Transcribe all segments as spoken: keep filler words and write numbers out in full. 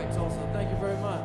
things also. Thank you very much.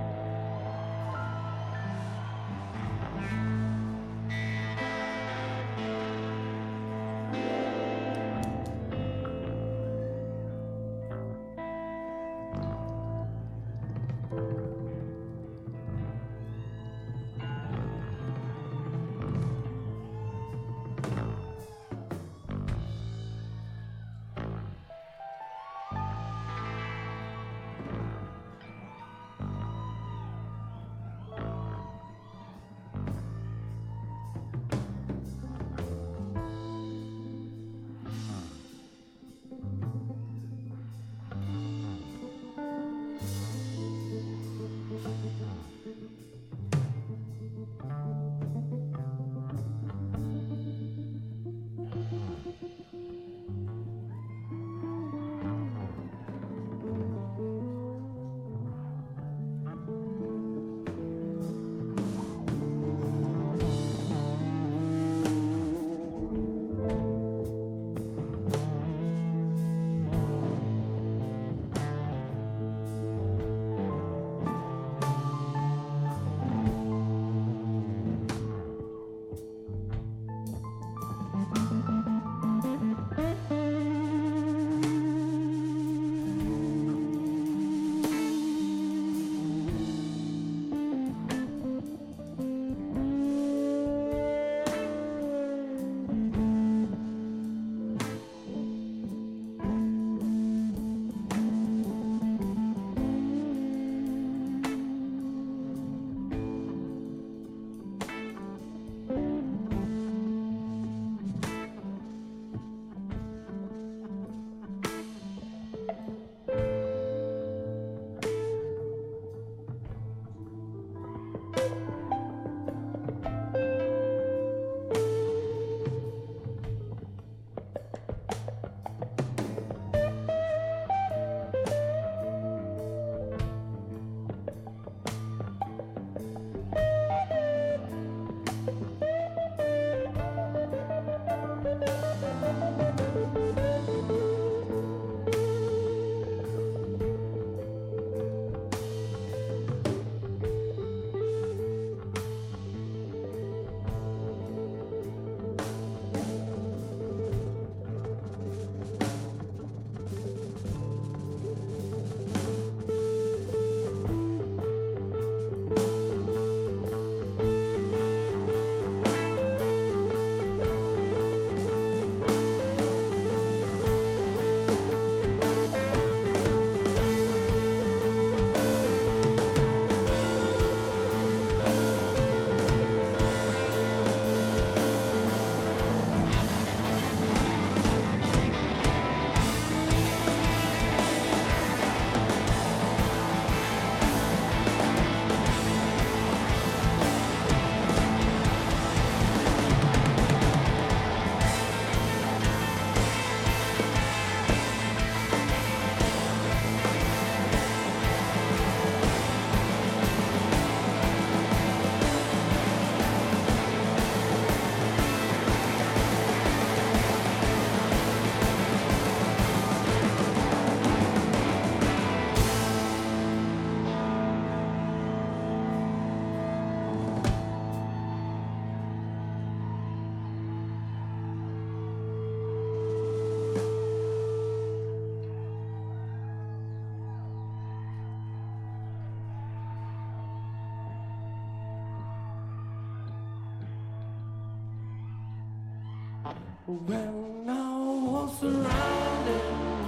When I was surrounded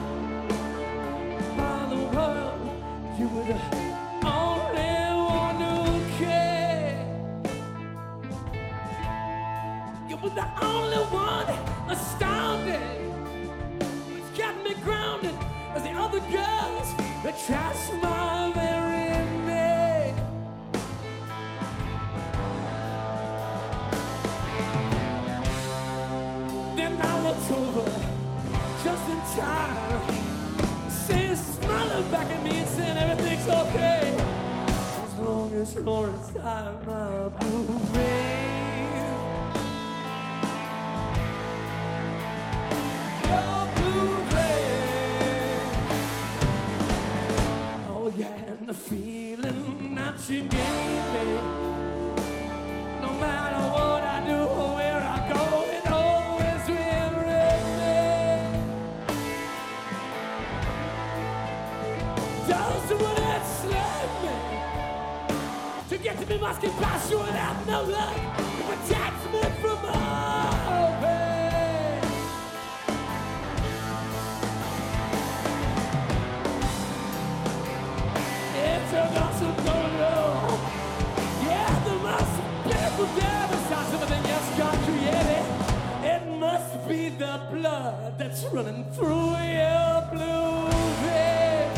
by the world, you were the only one who cared. You were the only one astounded. It's got me grounded as the other girls that trust my very name. Then I looked over just in time, saying, smiling back at me and saying everything's okay, as long as you're inside my blue rave. Your blue rave. Oh yeah. she gave me. No matter what I do or where I go, it always will remain. Those who that slave me to get to me must get past you without no luck. It protects me from all pain. It's a gossip going on. Yeah, the most beautiful day besides everything else God created. It must be the blood that's running through your blue veins.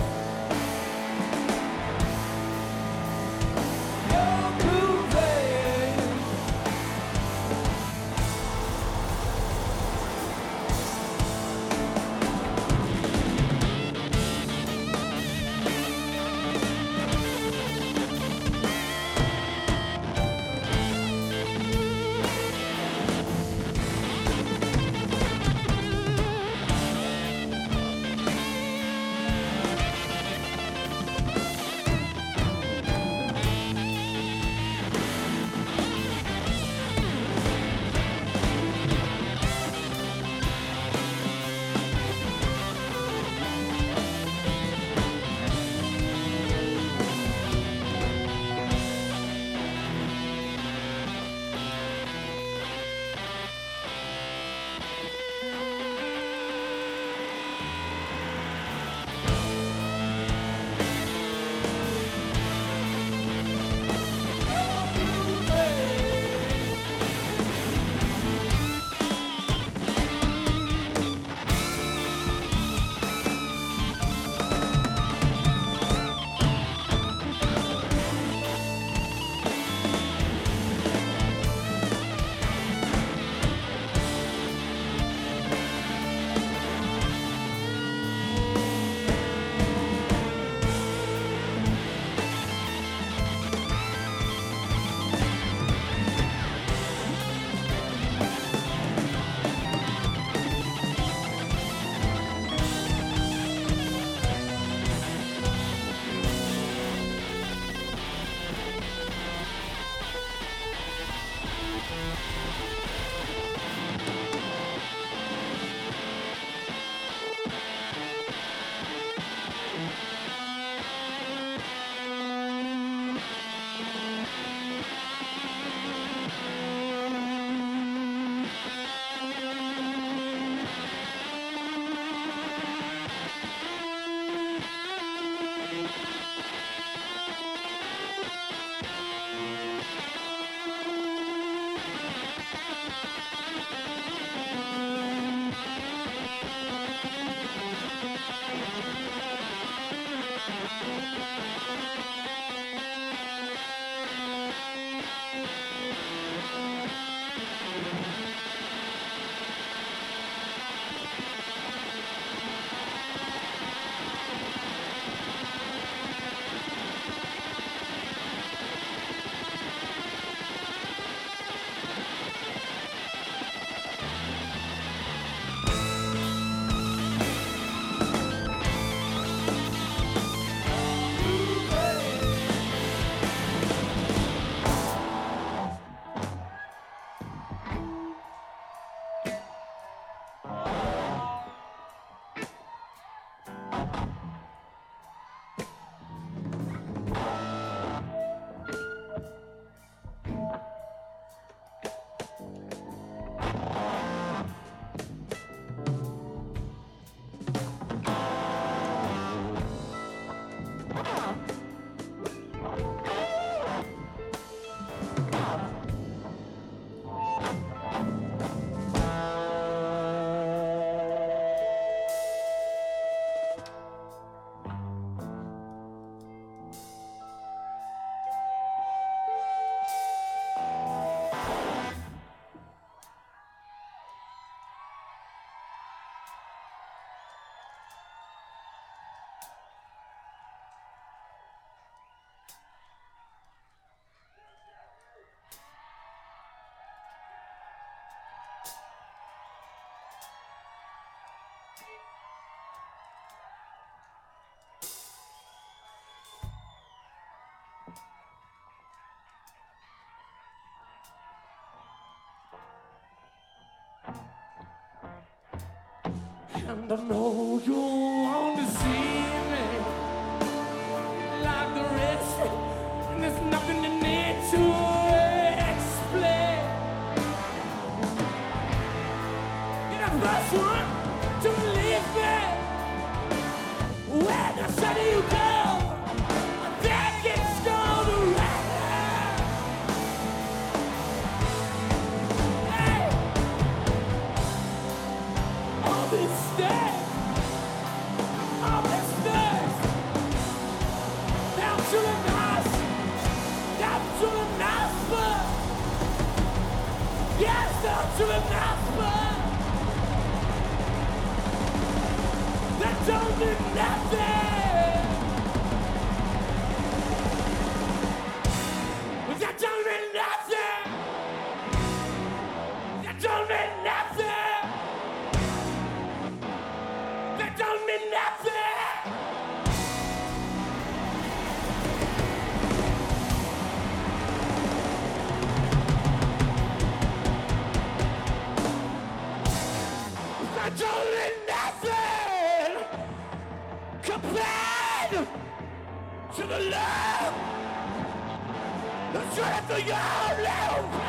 Your blue veins. And I know you want to see me like the rest, and there's nothing you need to explain. You're the first one to leave me. When I said you go, I think it's gonna rain. Hey, all this day, all this thirst, down to the nice, down to the nice part. Yes, down to the nice part. That don't mean nothing. That don't mean nothing. That don't mean nothing. That don't mean nothing. That don't mean nothing compared to the love that's right after your love.